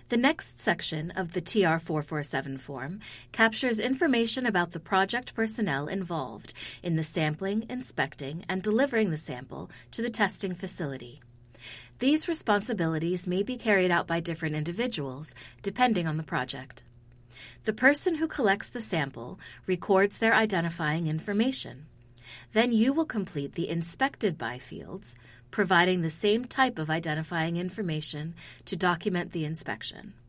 The next section of the TR-447 form captures information about the project personnel involved in the sampling, inspecting, and delivering the sample to the testing facility. These responsibilities may be carried out by different individuals, depending on the project. The person who collects the sample records their identifying information. Then you will complete the Inspected By fields, providing the same type of identifying information to document the inspection.